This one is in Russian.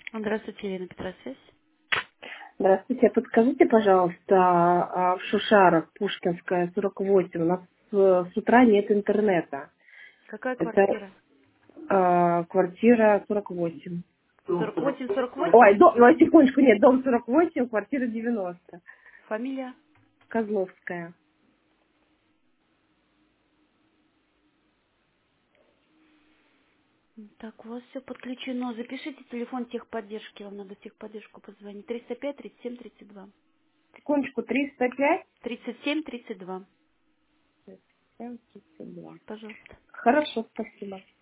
Здравствуйте, Елена Петросвязь. Здравствуйте. Подскажите, пожалуйста, в Шушарах, Пушкинская, 48, у нас с утра нет интернета. Какая Это квартира? квартира 48. 48-48? Ой, ой, секундочку, нет, дом 48, квартира 90. Фамилия? Козловская. Так, у вас все подключено. Запишите телефон техподдержки. Вам надо в техподдержку позвонить. 305-37-32. Секундочку, 305? 37-32. 732. Пожалуйста. Хорошо, спасибо.